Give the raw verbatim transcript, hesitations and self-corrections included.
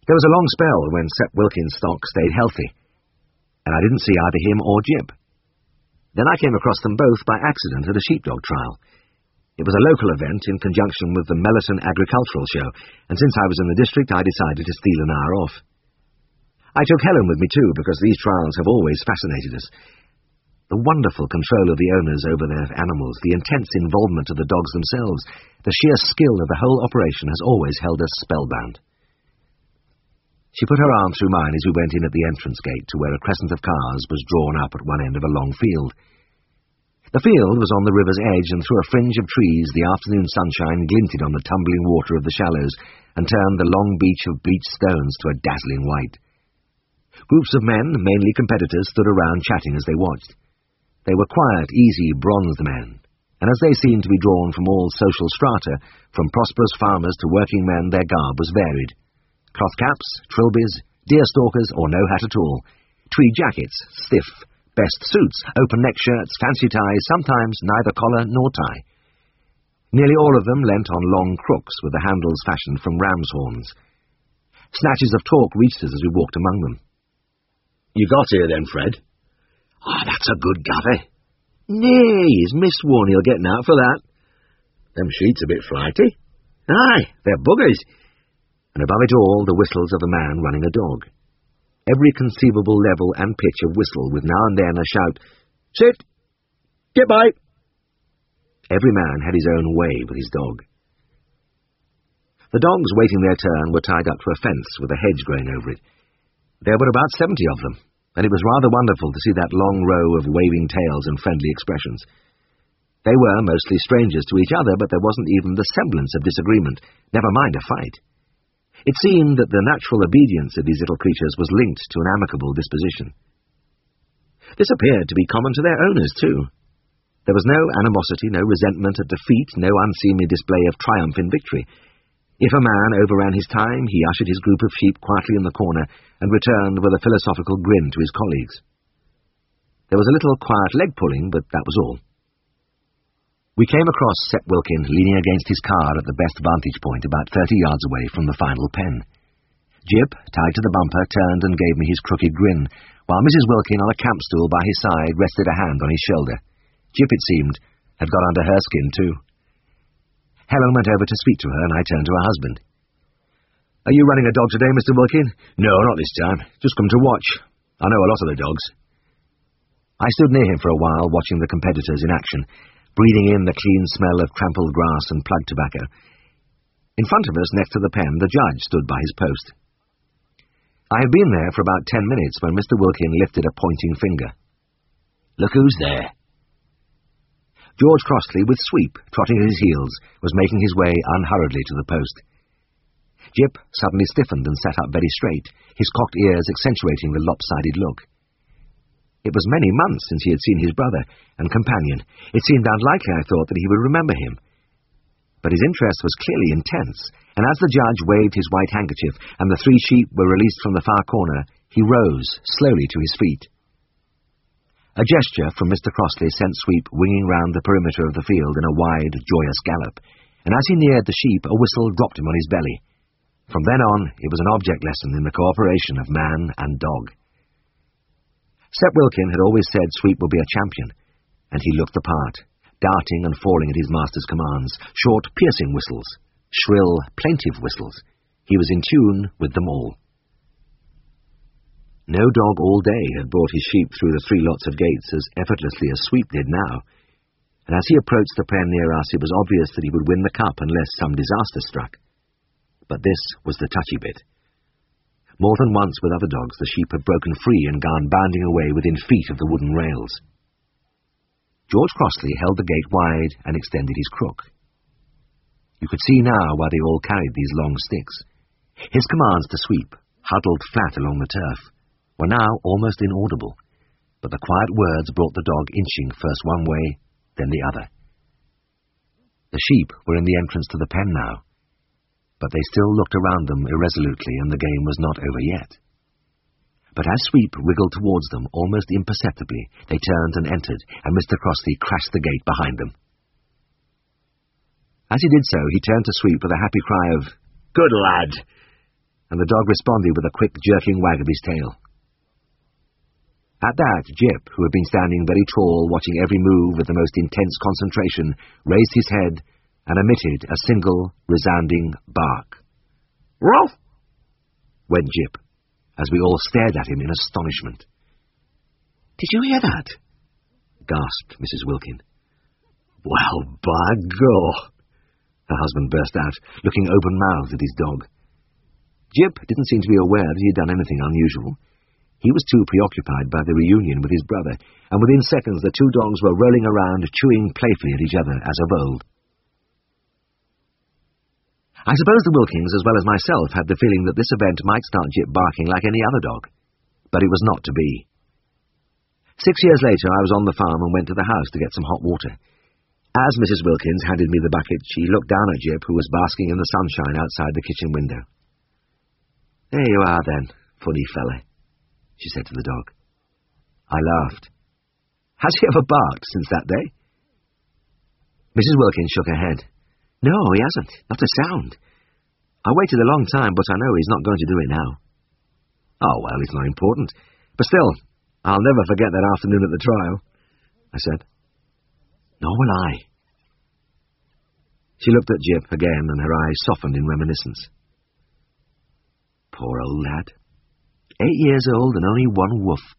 There was a long spell when Sepp Wilkins' stock stayed healthy, and I didn't see either him or Jip. Then I came across them both by accident at a sheepdog trial. It was a local event in conjunction with the Mellerton Agricultural Show, and since I was in the district, I decided to steal an hour off. I took Helen with me too, because these trials have always fascinated us. The wonderful control of the owners over their animals, the intense involvement of the dogs themselves, the sheer skill of the whole operation has always held us spellbound. She put her arm through mine as we went in at the entrance gate to where a crescent of cars was drawn up at one end of a long field. The field was on the river's edge, and through a fringe of trees the afternoon sunshine glinted on the tumbling water of the shallows and turned the long beach of bleached stones to a dazzling white. Groups of men, mainly competitors, stood around chatting as they watched. They were quiet, easy, bronzed men, and as they seemed to be drawn from all social strata, from prosperous farmers to working men, their garb was varied. Cloth caps, trilbies, deerstalkers, or no hat at all, tweed jackets, stiff, best suits, open-neck shirts, fancy ties, sometimes neither collar nor tie. Nearly all of them leant on long crooks with the handles fashioned from ram's horns. Snatches of talk reached us as we walked among them. "You got here then, Fred?" "Ah, oh, that's a good guvy." "Nay, he's missed one, he'll get out for that." "Them sheets a bit flighty." "Aye, they're buggers." And above it all, the whistles of the man running a dog. Every conceivable level and pitch of whistle, with now and then a shout, "Sit! Get by!" Every man had his own way with his dog. The dogs waiting their turn were tied up to a fence with a hedge growing over it. There were about seventy of them, and it was rather wonderful to see that long row of waving tails and friendly expressions. They were mostly strangers to each other, but there wasn't even the semblance of disagreement, never mind a fight. It seemed that the natural obedience of these little creatures was linked to an amicable disposition. This appeared to be common to their owners, too. There was no animosity, no resentment at defeat, no unseemly display of triumph in victory. If a man overran his time, he ushered his group of sheep quietly in the corner and returned with a philosophical grin to his colleagues. There was a little quiet leg-pulling, but that was all. We came across Sepp Wilkin leaning against his car at the best vantage point about thirty yards away from the final pen. Jip, tied to the bumper, turned and gave me his crooked grin, while Missus Wilkin on a camp stool by his side rested a hand on his shoulder. Jip, it seemed, had got under her skin too. Helen went over to speak to her, and I turned to her husband. "Are you running a dog today, Mister Wilkin?" "No, not this time. Just come to watch. I know a lot of the dogs." I stood near him for a while, watching the competitors in action, breathing in the clean smell of trampled grass and plug tobacco. In front of us, next to the pen, the judge stood by his post. I had been there for about ten minutes when Mister Wilkin lifted a pointing finger. "Look who's there." George Crossley, with Sweep trotting at his heels, was making his way unhurriedly to the post. Jip suddenly stiffened and sat up very straight, his cocked ears accentuating the lopsided look. It was many months since he had seen his brother and companion. It seemed unlikely, I thought, that he would remember him. But his interest was clearly intense, and as the judge waved his white handkerchief and the three sheep were released from the far corner, he rose slowly to his feet. A gesture from Mister Crossley sent Sweep winging round the perimeter of the field in a wide, joyous gallop, and as he neared the sheep, a whistle dropped him on his belly. From then on, it was an object lesson in the cooperation of man and dog. Sepp Wilkin had always said Sweep would be a champion, and he looked the part, darting and falling at his master's commands, short, piercing whistles, shrill, plaintive whistles. He was in tune with them all. No dog all day had brought his sheep through the three lots of gates as effortlessly as Sweep did now, and as he approached the pen near us, it was obvious that he would win the cup unless some disaster struck. But this was the touchy bit. More than once with other dogs, the sheep had broken free and gone bounding away within feet of the wooden rails. George Crossley held the gate wide and extended his crook. You could see now why they all carried these long sticks. His commands to Sweep, huddled flat along the turf, were now almost inaudible, but the quiet words brought the dog inching first one way, then the other. The sheep were in the entrance to the pen now, but they still looked around them irresolutely, and the game was not over yet. But as Sweep wriggled towards them, almost imperceptibly, they turned and entered, and Mister Crossley crashed the gate behind them. As he did so, he turned to Sweep with a happy cry of, "Good lad!" and the dog responded with a quick jerking wag of his tail. At that, Jip, who had been standing very tall, watching every move with the most intense concentration, raised his head and emitted a single, resounding bark. "Ruff!" went Jip, as we all stared at him in astonishment. "Did you hear that?" gasped Missus Wilkin. "Well, by God!" her husband burst out, looking open-mouthed at his dog. Jip didn't seem to be aware that he had done anything unusual. He was too preoccupied by the reunion with his brother, and within seconds the two dogs were rolling around, chewing playfully at each other as of old. I suppose the Wilkins, as well as myself, had the feeling that this event might start Jip barking like any other dog, but it was not to be. Six years later I was on the farm and went to the house to get some hot water. As Missus Wilkins handed me the bucket, she looked down at Jip, who was basking in the sunshine outside the kitchen window. "There you are, then, funny fella," she said to the dog. I laughed. "Has he ever barked since that day?" Missus Wilkins shook her head. "No, he hasn't. Not a sound. I waited a long time, but I know he's not going to do it now." "Oh, well, it's not important. But still, I'll never forget that afternoon at the trial," I said. "Nor will I." She looked at Jip again, and her eyes softened in reminiscence. "Poor old lad. Eight years old and only one woof.